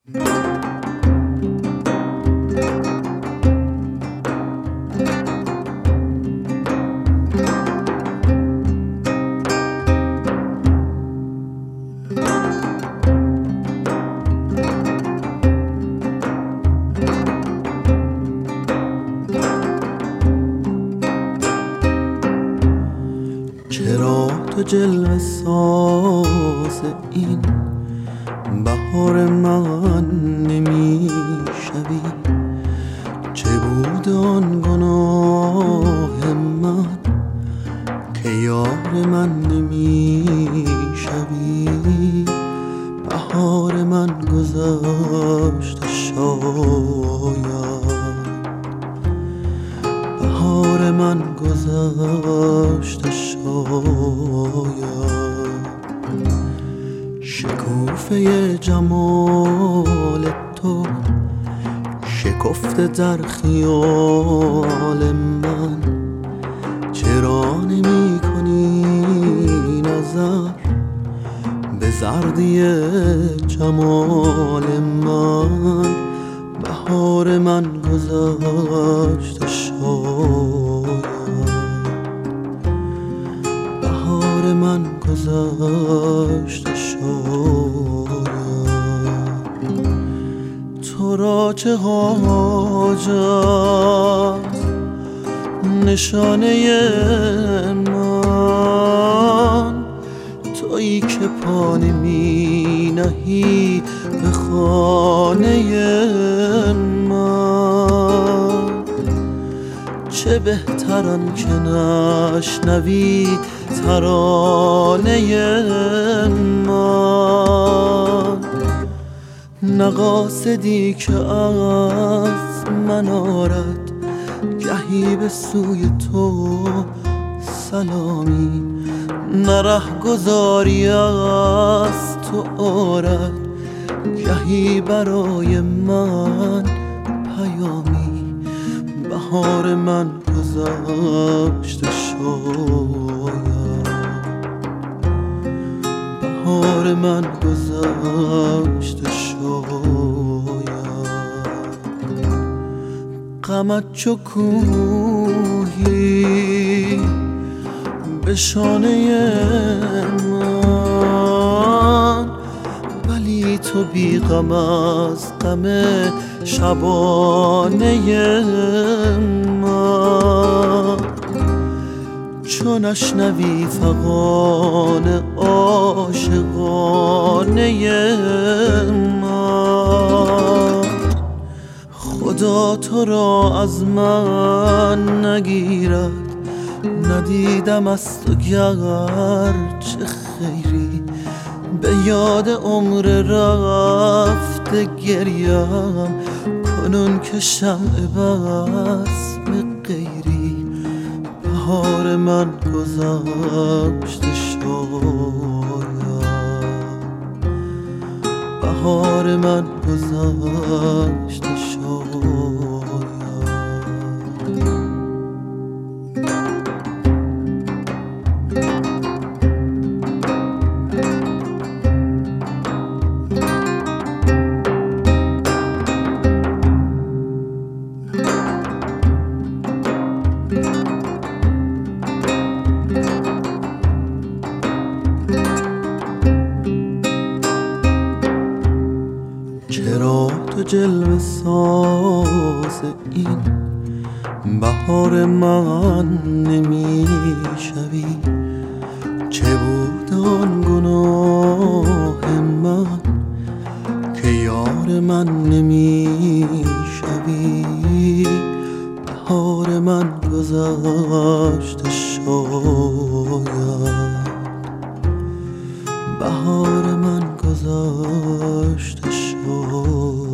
چرا تو جلوه ساز این بهار من نمی شوی؟ چه بود آن گناه من که یار من نمی شوی؟ بهار من گذشت شاید، بهار من گذشت شاید. شکوفه جمال تو شکفته در خیال من، چرا نمی کنی نظر به زردی جمال من؟ بهار من گذشت شاید، بهار من گذشت شاید. تو را چه حاجت نشانه من، تویی که پا نمی نهی به خانه من. چه بهترن که نشنوی ترانه من، نه قاصدی که از من آرد گهی به سوی تو سلامی، نه رهگذاری از تو آرد گهی برای من پیامی. بهار من گذشت شاید، بهار من گذشت شاید. غمت چو کوهی به شانه من، ولی تو بی غم از غم شبانه من. چون نشنوی فغان عاشقانه من، خدا تو را از من نگیرد. ندیدم از تو گرچه خیری، به یاد عمر رفته گریم کنون که شمع بزم غیری. بهار من گذشت شاید، بهار من گذشت شاید. چرا تو جلوه ساز این بهار من نمی شوی؟ چه بود آن گناه من که یار من نمی شوی؟ بهار من گذشت شاید، بهار من گذشت شاید.